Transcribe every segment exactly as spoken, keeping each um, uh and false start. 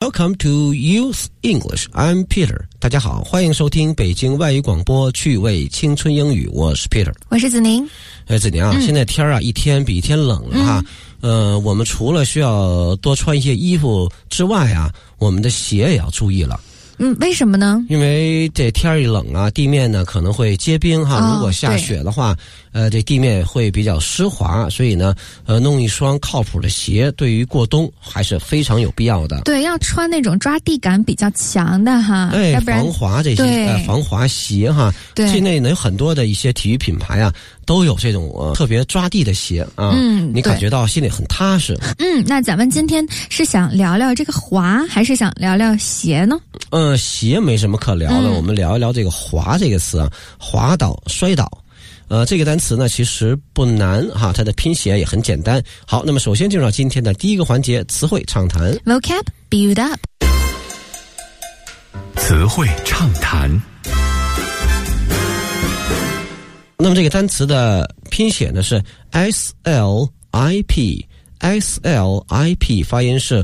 Welcome to Youth English. I'm Peter. 大家好，欢迎收听北京外语广播趣味青春英语，我是 Peter， 我是子宁。 哎，子宁啊、嗯，现在天啊一天比一天冷了哈。嗯、呃，我们除了需要多穿一些衣服之外啊，我们的鞋也要注意了。 嗯，为什么呢？ 因为这天一冷啊，地面呢可能会结冰哈、哦。如果下雪的话，呃，这地面会比较湿滑，所以呢，呃，弄一双靠谱的鞋，对于过冬还是非常有必要的。 对，要穿那种抓地感比较强的哈， 哎， 要不然防滑这些呃防滑鞋哈。对，境内呢有很多的一些体育品牌啊，都有这种呃特别抓地的鞋啊，嗯，你感觉到心里很踏实。 嗯，那咱们今天是想聊聊这个滑，还是想聊聊鞋呢？ 呃，鞋没什么可聊的，嗯、我们聊一聊这个滑这个词啊，滑倒、摔倒。呃，这个单词呢其实不难哈，它的拼写也很简单。好，那么首先进入到今天的第一个环节，词汇畅谈。 Vocab build up。 词汇畅谈。 那么这个单词的拼写呢是 S L I P，S L I P 发音是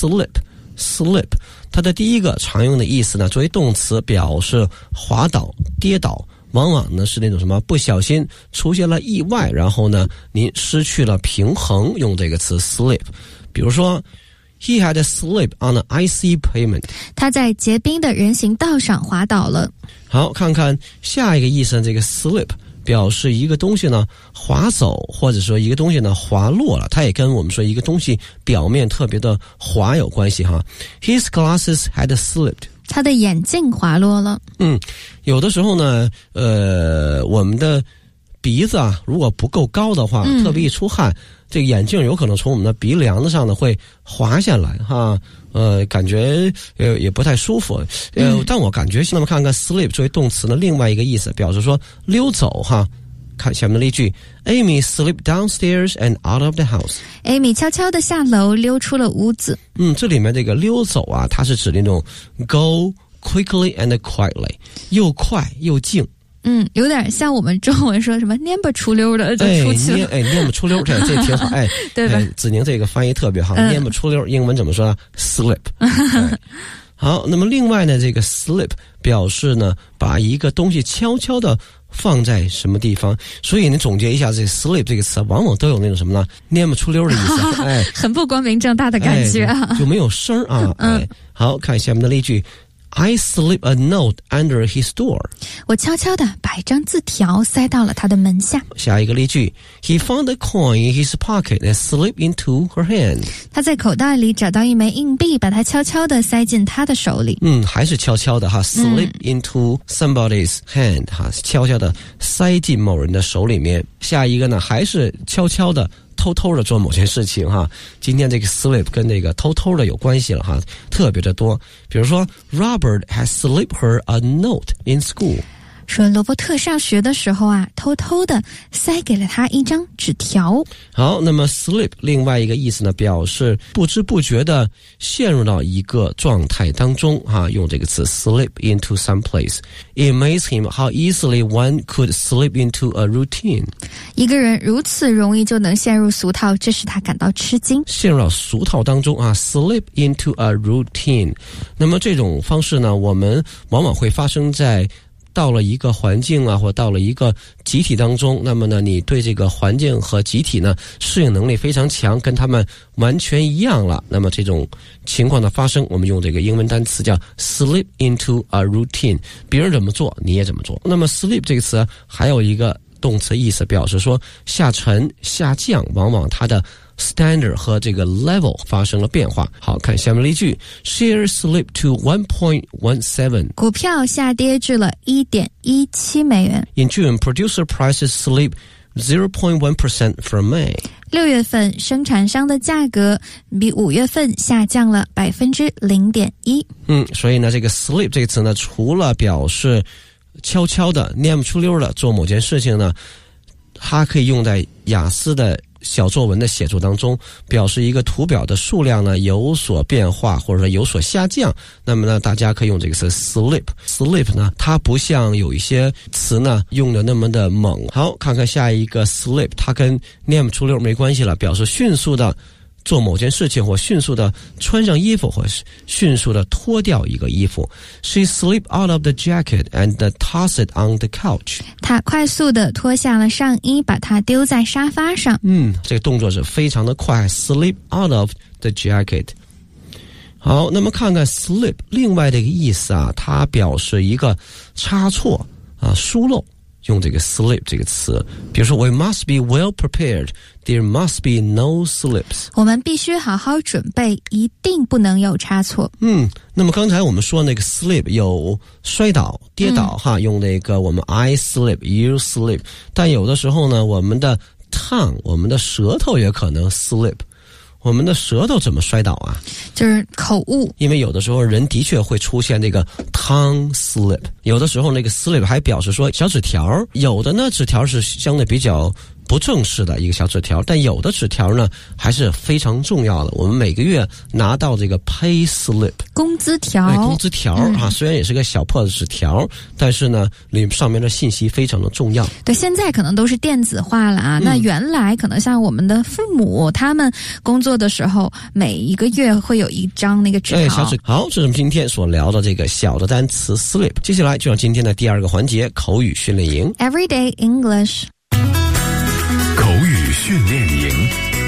slip，slip。它的第一个常用的意思呢，作为动词表示滑倒、跌倒，往往呢是那种什么不小心出现了意外，然后呢您失去了平衡，用这个词 slip。比如说 He had a slip on an icy pavement， 他在结冰的人行道上滑倒了。 好，看看下一个意思，这个 slip表示一个东西呢滑走，或者说一个东西呢滑落了，它也跟我们说一个东西表面特别的滑有关系哈。His glasses had slipped， 他的眼镜滑落了。 嗯，有的时候呢，呃，我们的鼻子啊，如果不够高的话，嗯、特别一出汗，这个眼镜有可能从我们的鼻梁子上呢会滑下来哈。呃，感觉呃也不太舒服，呃，嗯、但我感觉，那么看看 slip 作为动词呢，另外一个意思表示说溜走哈。看下面的例句 ，Amy slipped downstairs and out of the house。 Amy 悄悄地下楼，溜出了屋子。嗯， 这里面这个溜走啊，它是指那种 go quickly and quietly， 又快又静。 嗯，有点像我们中文说什么蔫不出溜的就出去了。 哎，蔫不出溜，这这挺好。哎， 对吧？ 哎、子宁这个翻译特别好，蔫不出溜，英文怎么说呢 ？slip 哎。好，那么另外呢，这个 slip 表示呢，把一个东西悄悄的放在什么地方。所以你总结一下，这 slip 这个词往往都有那种什么呢？蔫不出溜的意思。哎， 很不光明正大的感觉啊， 哎、就没有声啊。 嗯、 哎，好看下面的例句。I slipped a note under his door。 我悄悄地把一张字条塞到了他的门下。 下一个例句 He found a coin in his pocket and slipped into her hand。 他在口袋里找到一枚硬币，把它悄悄地塞进他的手里。 嗯，还是悄悄的哈 slip into somebody's hand 哈，悄悄的塞进某人的手里面。下一个呢，还是悄悄的偷偷的做某件事情哈。今天这个 slip 跟这个偷偷的有关系了哈，特别的多。比如说 Robert has slipped her a note in school。 说罗伯特上学的时候啊，偷偷的塞给了他一张纸条。 好，那么 slip 另外一个意思呢，表示不知不觉的陷入到一个状态当中哈，用这个词 slip into some place。 It amazed him how easily one could slip into a routine。 一个人如此容易就能陷入俗套，这使他感到吃惊。 陷入到俗套当中啊 slip into a routine。 那么这种方式呢，我们往往会发生在到了一个环境啊，或到了一个集体当中，那么呢，你对这个环境和集体呢适应能力非常强，跟他们完全一样了。那么这种情况的发生，我们用这个英文单词叫 slip into a routine， 别人怎么做你也怎么做。那么 slip 这个词还有一个动词意思，表示说下沉下降，往往它的standard 和这个 level 发生了变化。好，看下面例句 Share slipped to one point one seven。 股票下跌至了 一点一七美元。 In June, producer prices slipped zero point one percent from May。 六月份生产商的价格比五月份下降了 百分之零点一。 嗯，所以呢这个 slip 这个词呢，除了表示悄悄的蔫不出溜的做某件事情呢，它可以用在雅思的小作文的写作当中，表示一个图表的数量呢有所变化，或者说有所下降。那么呢，大家可以用这个词 slip。 slip 呢，它不像有一些词呢用的那么的猛。好，看看下一个 slip， 它跟蔫不出溜没关系了，表示迅速的做某件事情，或迅速的穿上衣服，或迅速的脱掉一个衣服。She slipped out of the jacket and tossed it on the couch. 她快速的脱下了上衣，把它丢在沙发上。 嗯，这个动作是非常的快。Slip out of the jacket. 好，那么看看 slip 另外的一个意思啊，它表示一个差错啊、疏漏。用这个 slip 这个词，比如说 We must be well prepared. There must be no slips. 我们必须好好准备，一定不能有差错。 嗯，那么刚才我们说那个 slip 有摔倒、跌倒、嗯、哈，用那个我们 I slip, you slip. 但有的时候呢，我们的 tongue, 我们的舌头也可能 slip。我们的舌头怎么摔倒啊？ 就是口误。因为有的时候人的确会出现这个 tongue slip， 有的时候那个 slip 还表示说小纸条，有的呢纸条是相对比较不正式的一个小纸条，但有的纸条呢还是非常重要的。我们每个月拿到这个 pay slip 工资条， 哎，工资条、嗯、啊，虽然也是个小破的纸条，但是呢，里上面的信息非常的重要。 对，现在可能都是电子化了啊。嗯、那原来可能像我们的父母，他们工作的时候，每一个月会有一张那个纸条。 哎，小纸好，这是我们今天所聊的这个小的单词 slip。接下来就让今天的第二个环节口语训练营 Everyday English。 口语训练营。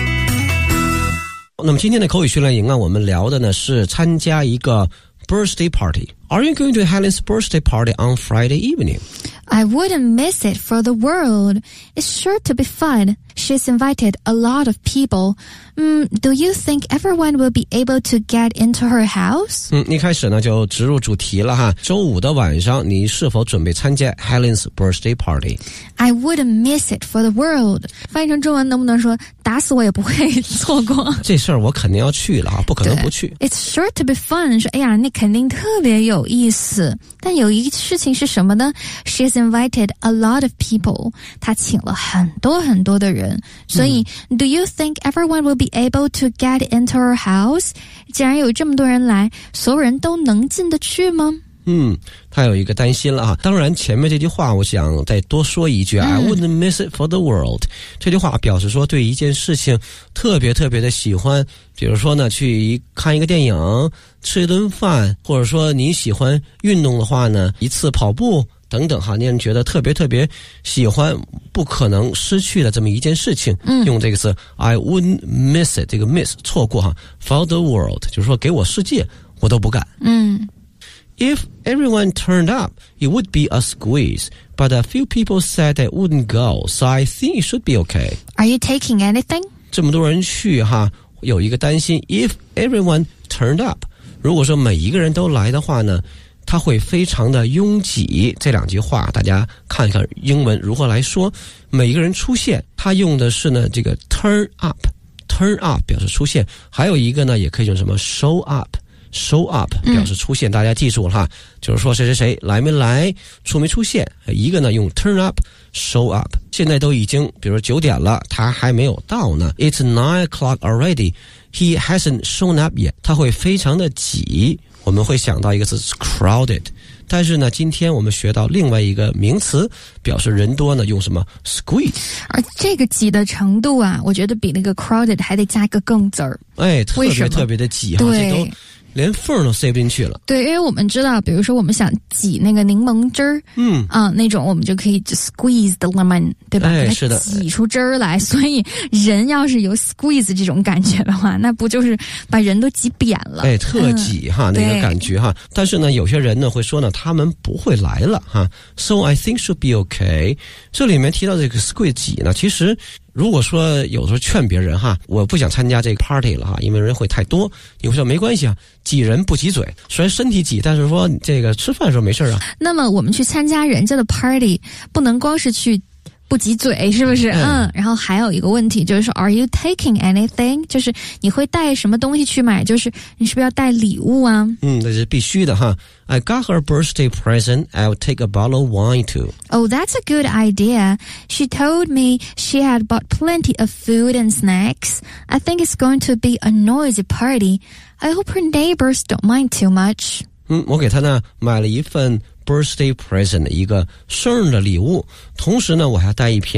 那么今天的口语训练营啊，我们聊的呢是参加一个 birthday party. Are you going to Helen's birthday party on Friday evening? I wouldn't miss it for the world. It's sure to be fun. She's invited a lot of people. Mm, do you think everyone will be able to get into her house? 嗯，一开始呢就直入主题了哈。周五的晚上，你是否准备参加 Helen's birthday party? I wouldn't miss it for the world. 翻译成中文能不能说打死我也不会错过？ 这事儿我肯定要去了啊，不可能不去。 It's sure to be fun. 说哎呀，那肯定特别有意思。但有一个事情是什么呢？ She's invited a lot of people. 她请了很多很多的人。所以、嗯、do you think everyone will be able to get into her house? 既然有这么多人来，所有人都能进得去吗？ 嗯，他有一个担心了啊。当然前面这句话我想再多说一句、嗯、I wouldn't miss it for the world. 这句话表示说对一件事情特别特别的喜欢，比如说呢去看一个电影，吃一顿饭，或者说你喜欢运动的话呢，一次跑步等等哈，令人觉得特别特别喜欢，不可能失去的这么一件事情、嗯、用这个词 I wouldn't miss it， 这个 miss 错过哈 for the world 就是说给我世界我都不干。 嗯 If everyone turned up, it would be a squeeze, but a few people said they wouldn't go, so I think it should be okay. Are you taking anything? 这么多人去哈，有一个担心 If everyone turned up, 如果说每一个人都来的话呢，它会非常的拥挤。这两句话大家看一看英文如何来说。每一个人出现，它用的是呢这个 turn up, turn up 表示出现，还有一个呢也可以用什么 show up。show up 表示出现、嗯、大家记住了哈，就是说谁谁谁来没来，出没出现。一个呢用 turn up, show up。 现在都已经比如说九点了，他还没有到呢。 It's nine o'clock already, he hasn't shown up yet。 他会非常的挤，我们会想到一个词 crowded。 但是呢今天我们学到另外一个名词，表示人多呢用什么 squeeze。 而这个挤的程度啊，我觉得比那个 crowded 还得加一个更字儿。 哎，特别特别的挤哈，这都连缝都塞不进去了。 对，因为我们知道，比如说我们想挤那个柠檬汁儿， 嗯啊，那种我们就可以 squeeze the lemon， 对吧？ 哎，是的， 挤出汁儿来。所以人要是有 squeeze 这种感觉的话，那不就是把人都挤扁了？ 哎，特挤、嗯、哈，那个感觉哈。但是呢，有些人呢会说呢，他们不会来了哈。So I think should be okay。这里面提到这个 squeeze 挤呢，其实。如果说有时候劝别人哈，我不想参加这个 party 了哈，因为人会太多，你会说没关系啊，挤人不挤嘴，虽然身体挤，但是说这个吃饭的时候没事啊。那么我们去参加人家的 party， 不能光是去不挤嘴，是不是？嗯, 嗯，然后还有一个问题就是说 ，Are you taking anything？ 就是你会带什么东西去买？就是你是不是要带礼物啊？ 嗯，那是必须的哈。I got her a birthday present. I'll take a bottle of wine too. Oh, that's a good idea. She told me she had bought plenty of food and snacks. I think it's going to be a noisy party. I hope her neighbors don't mind too much. 嗯，我给她呢买了一份birthday present 一个生日的礼物，同时呢我还带一瓶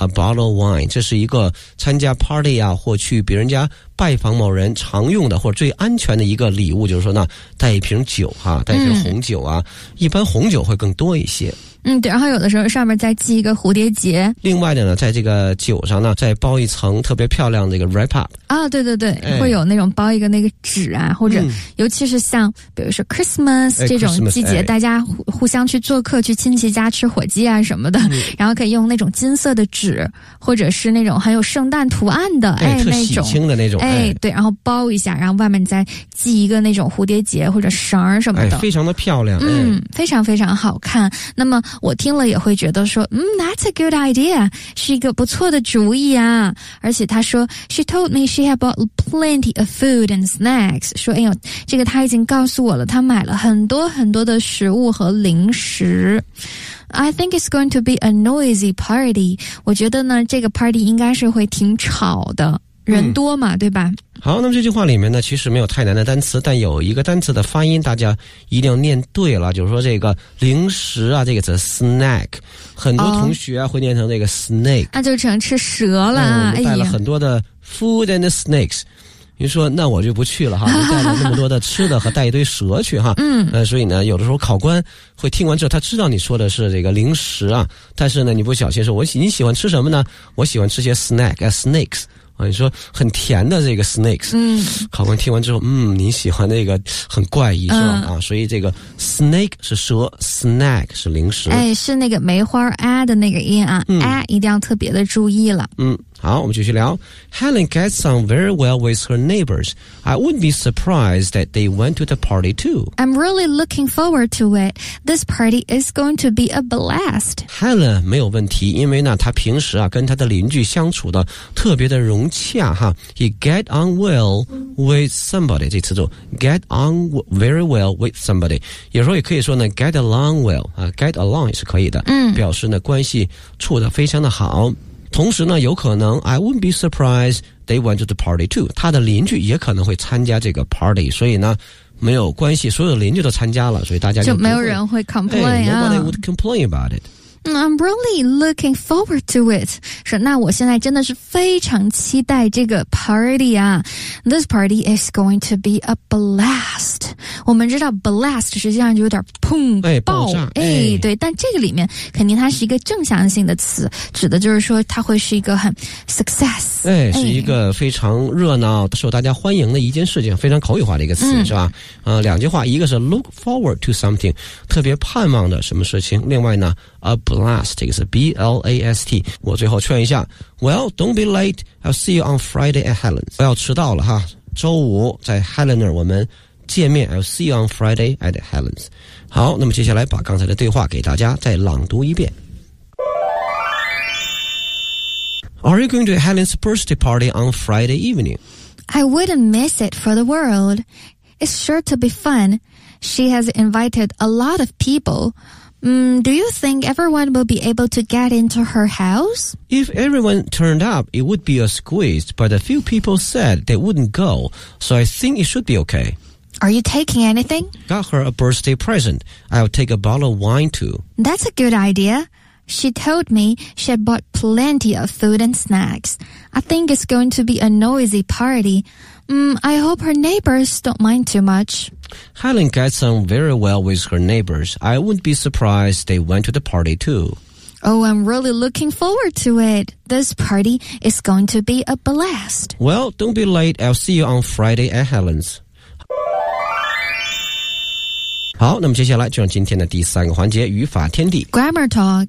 a bottle of wine， 这是一个参加 party 啊或去别人家拜访某人常用的或者最安全的一个礼物，就是说呢带一瓶酒哈，带一瓶红酒啊、嗯、一般红酒会更多一些。 嗯，对，然后有的时候上面再系一个蝴蝶结。 另外的呢，在这个酒上呢，再包一层特别漂亮的一个 wrap up。 啊，对对对，哎、会有那种包一个那个纸啊，或者、嗯、尤其是像比如说 Christmas、哎、这种季节，哎、大家互互相去做客，去亲戚家吃火鸡啊什么的，嗯、然后可以用那种金色的纸，或者是那种很有圣诞图案的，哎， 哎那种特喜庆的那种， 哎，对，然后包一下，然后外面再系一个那种蝴蝶结或者绳什么的， 哎，非常的漂亮， 嗯， 哎、 非常非常好看。那么我听了也会觉得说，嗯 ，That's a good idea， 是一个不错的主意啊。而且他说 ，She told me she had bought plenty of food and snacks。说，哎呦，这个他已经告诉我了，他买了很多很多的食物和零食。I think it's going to be a noisy party。我觉得呢，这个 party 应该是会挺吵的。人多嘛、嗯、对吧？ 好，那么这句话里面呢，其实没有太难的单词，但有一个单词的发音大家一定要念对了，就是说这个零食啊，这个词 snack， 很多同学啊、哦、会念成这个 snake， 那就成吃蛇了啊！ 嗯、我们带了很多的 food and snakes。你说那我就不去了哈，你带了那么多的吃的和带一堆蛇去哈，嗯，呃，所以呢，有的时候考官会听完之后，他知道你说的是这个零食啊，但是呢，你不小心说，我喜你喜欢吃什么呢？我喜欢吃些 snack 啊 snakes。啊，你说很甜的这个 snakes， 嗯，考官听完之后，嗯，你喜欢那个很怪异是吧？嗯、啊，所以这个 snake 是蛇 ，snack 是零食， 哎，是那个梅花啊的那个音啊，嗯、啊一定要特别的注意了。 嗯，好，我们继续聊。Helen gets on very well with her neighbors. I wouldn't be surprised that they went to the party too. I'm really looking forward to it. This party is going to be a blast. Helen 没有问题，因为呢，她平时啊跟她的邻居相处的特别的融洽哈。He get on well with somebody 这词组 get on very well with somebody， 有时候也可以说呢 get along well 啊 ，get along 也是可以的，嗯，表示呢关系处得非常的好。同时呢，有可能 I wouldn't be surprised they went to the party too。他的邻居也可能会参加这个 party， 所以呢没有关系，所有邻居都参加了，所以大家 就, 就没有人会 complain 啊。Nobody would complain about it。 I'm really looking forward to it. 说，那我现在真的是非常期待这个 party 啊。This party is going to be a blast. 我们知道 blast 实际上就有点砰哎爆， 炸哎，对，但这个里面肯定它是一个正向性的词，指的就是说它会是一个很 success， 哎，是一个非常热闹、受大家欢迎的一件事情，非常口语化的一个词，嗯、是吧？呃，两句话，一个是 look forward to something， 特别盼望的什么事情，另外呢 a blast 这个是 B L A S T。 我最后劝一下 Well, don't be late. I'll see you on Friday at Helen's. 不要迟到了哈，周五在 Helen 那儿我们见面。 I'll see you on Friday at Helen's。 好，那么接下来把刚才的对话给大家再朗读一遍。 Are you going to Helen's birthday party on Friday evening? I wouldn't miss it for the world. It's sure to be fun. She has invited a lot of people.Mm, do you think everyone will be able to get into her house? If everyone turned up, it would be a squeeze, but a few people said they wouldn't go, so I think it should be okay. Are you taking anything? Got her a birthday present. I'll take a bottle of wine too. That's a good idea. She told me she had bought plenty of food and snacks. I think it's going to be a noisy party.Mm, I hope her neighbors don't mind too much. Helen gets on very well with her neighbors. I wouldn't be surprised they went to the party too. Oh, I'm really looking forward to it. This party is going to be a blast. Well, don't be late. I'll see you on Friday at Helen's. 好，那么接下来就让今天的第三个环节语法天地 Grammar Talk。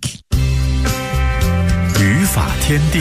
语法天地。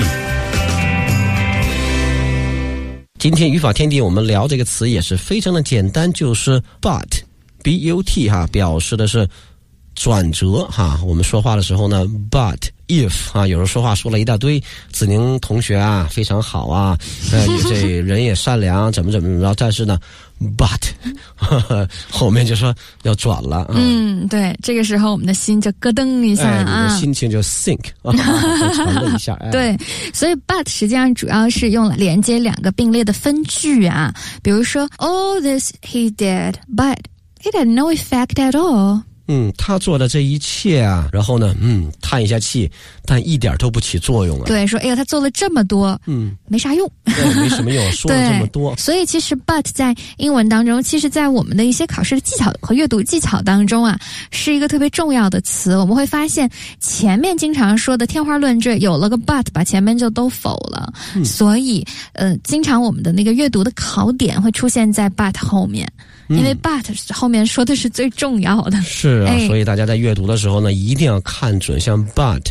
今天语法天地我们聊这个词也是非常的简单，就是 but B U T 哈，表示的是转折哈。我们说话的时候呢 but if 啊，有人说话说了一大堆，子宁同学啊非常好啊，呃这人也善良，怎么怎么着，但是呢 but 呵呵后面就说要转了、啊、 嗯，对，这个时候我们的心就咯噔一下啊， 哎、你的心情就 sink 啊，沉了一下、哎、 对，所以 but 实际上主要是用来连接两个并列的分句啊，比如说 all this he did but it had no effect at all。 嗯，他做的这一切啊，然后呢，嗯，叹一下气，但一点都不起作用啊。 对，说哎呀，他做了这么多， 嗯， 没啥用， 对，没什么用，说了这么多。 所以其实 but 在英文当中，其实在我们的一些考试的技巧和阅读技巧当中啊，是一个特别重要的词。我们会发现前面经常说的天花乱坠，有了个 but， 把前面就都否了。嗯、所以呃，经常我们的那个阅读的考点会出现在 but 后面。因为 but 后面说的是最重要的， 是啊，所以大家在阅读的时候呢，一定要看准像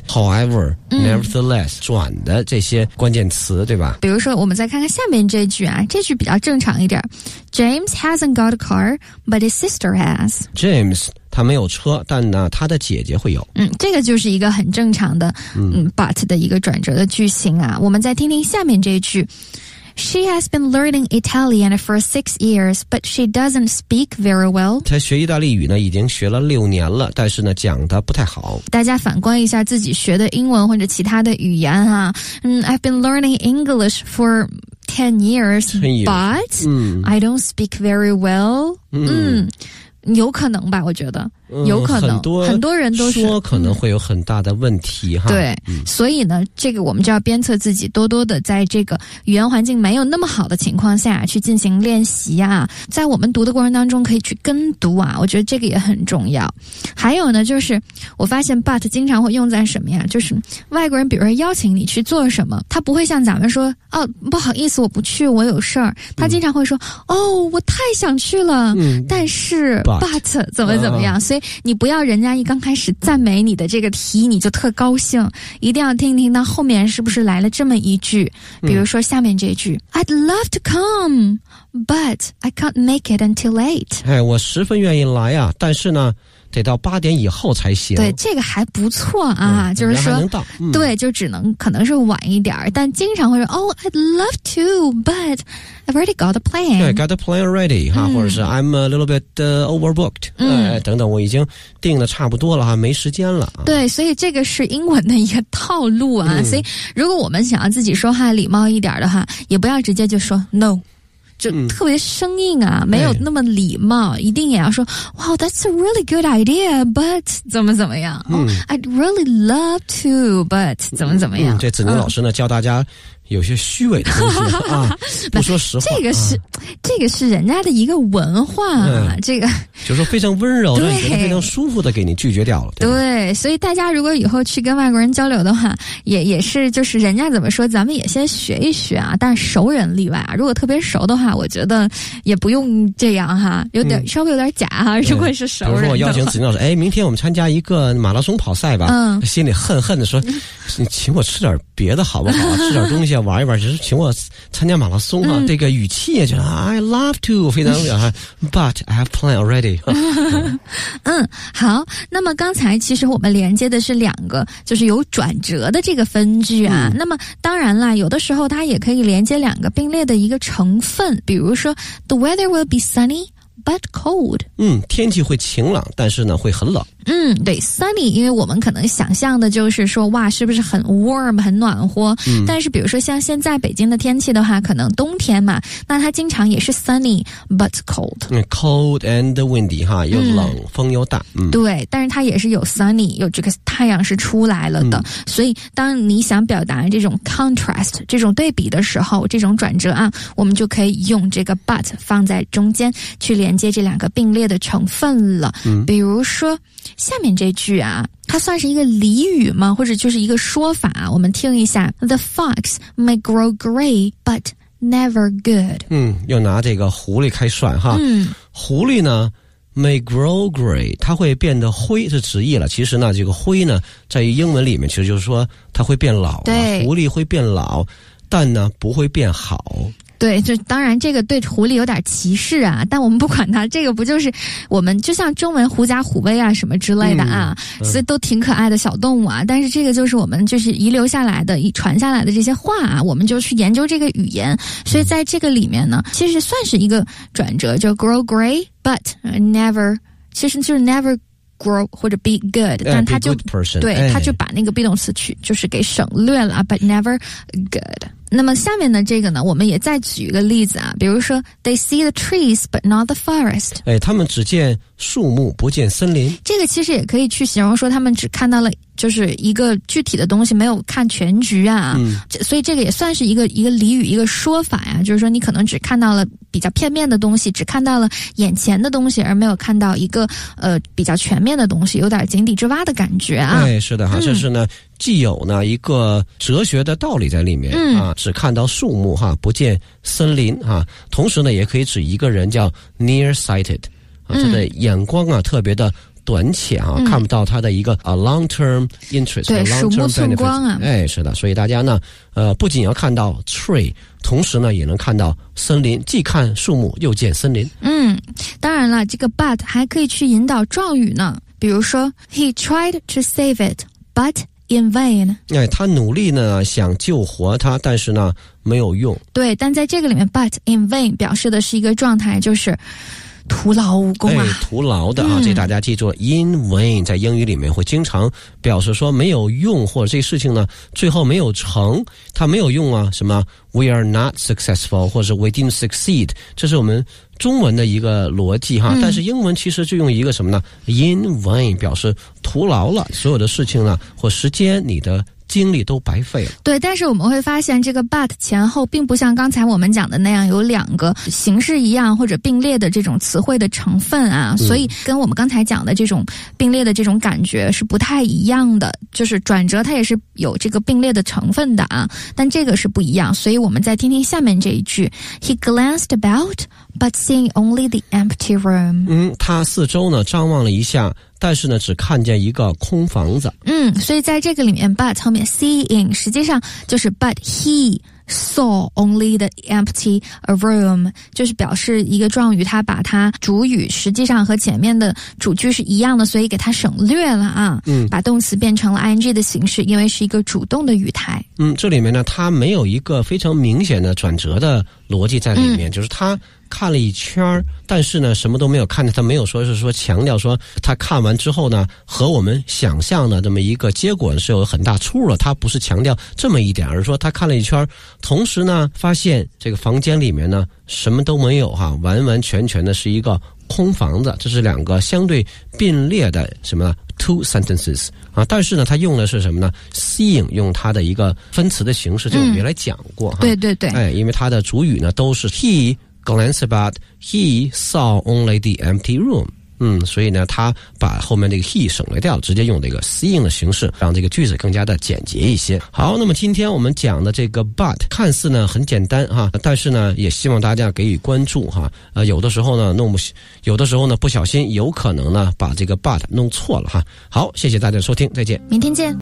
but、however、nevertheless、嗯、转的这些关键词，对吧？ 比如说，我们再看看下面这句啊，这句比较正常一点。James hasn't got a car, but his sister has. James 他没有车，但呢，他的姐姐会有。 嗯，这个就是一个很正常的嗯, 嗯 but 的一个转折的句型啊。我们再听听下面这一句。She has been learning Italian for six years, but she doesn't speak very well. 她学意大利语呢，已经学了六年了，但是呢，讲得不太好。 大家反观一下自己学的英文或者其他的语言啊，嗯 ，I've been learning English for ten years, but、嗯、I don't speak very well. 嗯。嗯有可能吧，我觉得有可能， 嗯、很多很多人都说可能会有很大的问题、嗯、哈。 对、嗯，所以呢，这个我们就要鞭策自己，多多的在这个语言环境没有那么好的情况下去进行练习啊。在我们读的过程当中，可以去跟读啊，我觉得这个也很重要。还有呢，就是我发现 but 经常会用在什么呀？就是外国人，比如说邀请你去做什么，他不会像咱们说哦，不好意思，我不去，我有事儿。他经常会说、嗯、哦，我太想去了，嗯、但是。but 怎么怎么样、uh, 所以你不要人家一刚开始赞美你的这个题你就特高兴，一定要听听到后面是不是来了这么一句，比如说下面这句、嗯、I'd love to come but I can't make it until eight。 哎，我十分愿意来啊，但是呢得到八点以后才行。 对，这个还不错啊，嗯、就是说， 嗯、 对，就只能可能是晚一点，但经常会说哦 ，I'd love to, but I've already got a plan。 对 ，got a plan already 哈、嗯，或者是 I'm a little bit、uh, overbooked，嗯、呃，等等，我已经定的差不多了哈，没时间了。 对，所以这个是英文的一个套路啊。嗯、所以如果我们想要自己说话礼貌一点的话，也不要直接就说 no。就特别生硬啊、嗯、没有那么礼貌、哎、一定也要说 Wow, that's a really good idea, but 怎么怎么样、嗯 oh, I'd really love to, but 怎么怎么样、 嗯、这子宁老师呢、嗯、教大家有些虚伪的东西啊，不说实话。 这个是、啊、这个是人家的一个文化啊，嗯、这个就是说非常温柔的，非常舒服的给你拒绝掉了。对, 对，所以大家如果以后去跟外国人交流的话，也也是就是人家怎么说，咱们也先学一学啊。但是熟人例外啊，如果特别熟的话，我觉得也不用这样哈，有点、嗯、稍微有点假哈。如果是熟人，比如说我邀请子宁老师，哎，明天我们参加一个马拉松跑赛吧，嗯，心里恨恨的说，你请我吃点别的好不好？吃点东西啊。玩一玩，就是请我参加马拉松啊！嗯、这个语气也觉得 I love to 非常啊 ，But I have planned already 嗯，好。那么刚才其实我们连接的是两个，就是有转折的这个分句啊。嗯、那么当然啦，有的时候它也可以连接两个并列的一个成分，比如说 The weather will be sunny。But cold， 嗯，天气会晴朗，但是呢会很冷。 嗯，对 ，sunny， 因为我们可能想象的就是说，哇，是不是很 warm， 很暖和？嗯，但是比如说像现在北京的天气的话，可能冬天嘛，那它经常也是 sunny but cold。 嗯 ，cold and windy 哈，又冷，嗯、风又大。嗯， 对，但是它也是有 sunny， 有这个太阳是出来了的。嗯、所以当你想表达这种 contrast 这种对比的时候，这种转折啊，我们就可以用这个 but 放在中间去连。连接这两个并列的成分了，嗯，比如说下面这句啊，它算是一个俚语吗？或者就是一个说法？我们听一下 ：The fox may grow gray, but never good。 嗯，又拿这个狐狸开涮哈。嗯，狐狸呢 may grow gray， 它会变得灰是直译了。其实呢，这个灰呢，在于英文里面其实就是说它会变老， 对， 狐狸会变老，但呢不会变好。 对，就当然这个对狐狸有点歧视啊，但我们不管它，这个不就是我们就像中文狐假虎威啊什么之类的啊，嗯嗯、所以都挺可爱的小动物啊。但是这个就是我们就是遗留下来的、遗传下来的这些话啊，我们就去研究这个语言。所以在这个里面呢，其实算是一个转折，就 grow gray but never， 其实就是 never grow 或者 be good， 但他就、 uh, 对，他就把那个 be 动词去就是给省略了 ，but never good。 那么下面的这个呢，我们也再举一个例子啊，比如说 They see the trees but not the forest。 哎，他们只见树木不见森林。 这个其实也可以去形容说他们只看到了就是一个具体的东西，没有看全局啊。嗯，所以这个也算是一个一个俚语，一个说法呀，就是说你可能只看到了比较片面的东西，只看到了眼前的东西，而没有看到一个呃比较全面的东西，有点井底之蛙的感觉啊。 哎，是的哈，这是呢。嗯，既有呢一个哲学的道理在里面、嗯、啊，只看到树木哈，不见森林哈。同时呢，也可以指一个人叫 nearsighted 啊，他的眼光啊、嗯、特别的短浅啊、嗯，看不到他的一个啊 long term interest， 对，鼠目寸光啊。 哎，是的，所以大家呢，呃，不仅要看到 tree， 同时呢也能看到森林，既看树木又见森林。 嗯，当然了，这个 but 还可以去引导状语呢，比如说 he tried to save it，but in vain。 哎，他努力呢想救活它，但是呢没有用。对， 但在这个里面 but in vain 表示的是一个状态，就是徒劳无功啊， 哎、徒劳的啊、嗯，这大家记住了。in vain 在英语里面会经常表示说没有用，或者这事情呢最后没有成，它没有用啊。什么 we are not successful， 或者是 we didn't succeed， 这是我们中文的一个逻辑哈、嗯，但是英文其实就用一个什么呢 ？in vain 表示徒劳了，所有的事情呢或时间你的精力都白费了。 对，但是我们会发现这个 but 前后并不像刚才我们讲的那样有两个形式一样或者并列的这种词汇的成分啊、嗯，所以跟我们刚才讲的这种并列的这种感觉是不太一样的，就是转折它也是有这个并列的成分的啊，但这个是不一样，所以我们再听听下面这一句 He glanced about but seeing only the empty room。 嗯，他四周呢张望了一下，但是呢只看见一个空房子。 嗯，所以在这个里面 but 后面 seeing 实际上就是 but he saw only the empty room， 就是表示一个状语它把它主语实际上和前面的主句是一样的，所以给它省略了啊，嗯，把动词变成了 ing 的形式，因为是一个主动的语态。 嗯，这里面呢它没有一个非常明显的转折的逻辑在里面、嗯、就是它看了一圈，但是呢什么都没有看见，他没有说是说强调说他看完之后呢和我们想象的这么一个结果是有很大出入了，他不是强调这么一点，而是说他看了一圈，同时呢发现这个房间里面呢什么都没有哈，完完全全的是一个空房子。这是两个相对并列的什么 two sentences 啊，但是呢他用的是什么呢 seeing， 用它的一个分词的形式，这我们原来讲过、嗯、哈。 对对对， 哎，因为它的主语呢都是 he glance about he saw only the empty room。 嗯，所以呢他把后面这个 he 省略掉，直接用这个 seeing 的形式，让这个句子更加的简洁一些。好，那么今天我们讲的这个 but 看似呢很简单哈，但是呢也希望大家给予关注哈。呃，有的时候呢弄不，有的时候呢不小心有可能呢把这个 but 弄错了哈。好，谢谢大家的收听，再见， 明天见。